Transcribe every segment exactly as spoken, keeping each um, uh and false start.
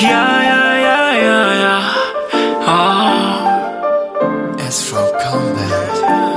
Yeah, yeah, yeah, yeah, yeah. Oh, it's from combat.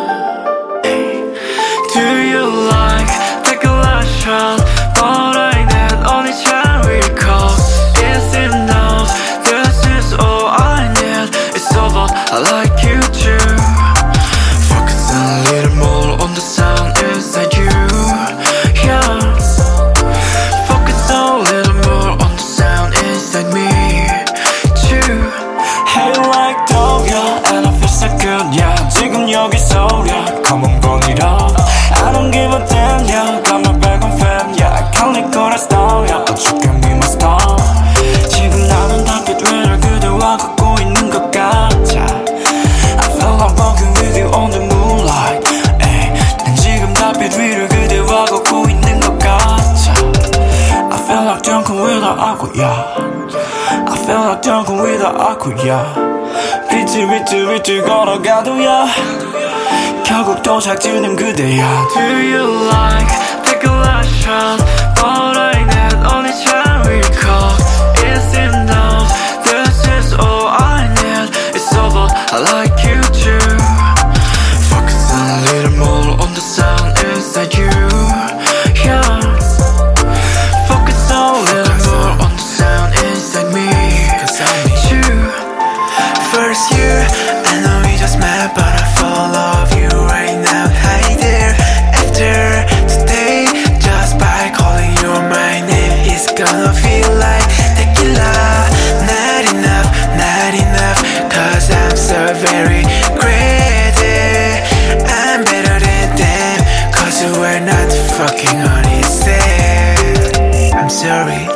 do you like take a last shot? But I need only time recall. It's enough, this is all I need. It's over, I like you too. Focus a little more on the sound inside you. Yeah, focus a little more on the sound inside me too. Hey, like dog, yeah, and I feel so good, yeah. 지금 여기서, yeah, come on, burn it up. I don't give a damn, yeah. Got my back on fam, yeah. I can't let go that star, yeah. But you can be my star. 지금 나는 달빛 위를 그대와 걷고 있는 것 같아. I feel like walking with you on the moonlight. Ay, 난 지금 달빛 위를 그대와 걷고 있는 것 같아. I feel like drunken without alcohol, yeah. I feel like drunken without alcohol, yeah. 빛을 빛을 빛을 걸어가도, yeah. 결국 도착지는 그대야. Do you like take a last shot? But I need only time recall. It's enough, this is all I need. It's over, I like you too. Focus a little more on the sound inside you. Yeah, focus a little more on the sound inside me too. First year, I know we just met, but I follow you right now. Hi there. After today, just by calling you my name, it's gonna feel like tequila. Not enough, not enough, cause I'm so very greedy. I'm better than them, cause we're not fucking on it. I'm sorry.